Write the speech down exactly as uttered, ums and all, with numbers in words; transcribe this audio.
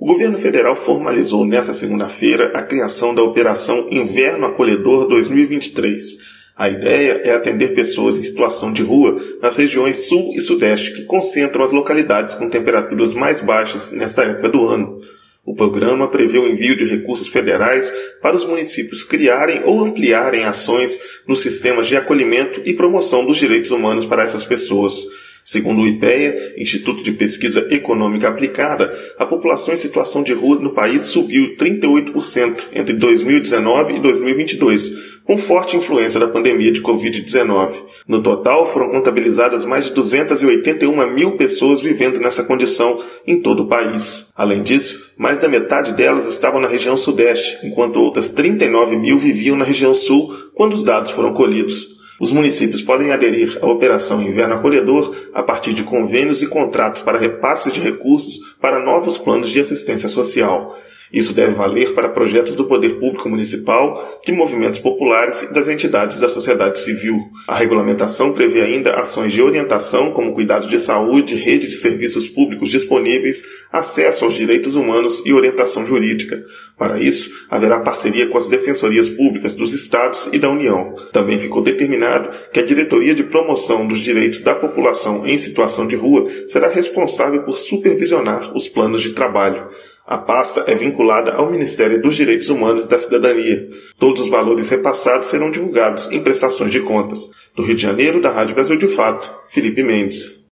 O governo federal formalizou nesta segunda-feira a criação da Operação Inverno Acolhedor dois mil e vinte e três. A ideia é atender pessoas em situação de rua nas regiões sul e sudeste, que concentram as localidades com temperaturas mais baixas nesta época do ano. O programa prevê o envio de recursos federais para os municípios criarem ou ampliarem ações nos sistemas de acolhimento e promoção dos direitos humanos para essas pessoas. Segundo o IPEA, Instituto de Pesquisa Econômica Aplicada, a população em situação de rua no país subiu trinta e oito por cento entre dois mil e dezenove e dois mil e vinte e dois, com forte influência da pandemia de covid dezenove. No total, foram contabilizadas mais de duzentas e oitenta e uma mil pessoas vivendo nessa condição em todo o país. Além disso, mais da metade delas estavam na região sudeste, enquanto outras trinta e nove mil viviam na região sul quando os dados foram colhidos. Os municípios podem aderir à Operação Inverno Acolhedor a partir de convênios e contratos para repasses de recursos para novos planos de assistência social. Isso deve valer para projetos do Poder Público Municipal, de movimentos populares e das entidades da sociedade civil. A regulamentação prevê ainda ações de orientação como cuidado de saúde, rede de serviços públicos disponíveis, acesso aos direitos humanos e orientação jurídica. Para isso, haverá parceria com as defensorias públicas dos estados e da União. Também ficou determinado que a Diretoria de Promoção dos Direitos da População em Situação de Rua será responsável por supervisionar os planos de trabalho. A pasta é vinculada ao Ministério dos Direitos Humanos e da Cidadania. Todos os valores repassados serão divulgados em prestações de contas. Do Rio de Janeiro, da Rádio Brasil de Fato, Felipe Mendes.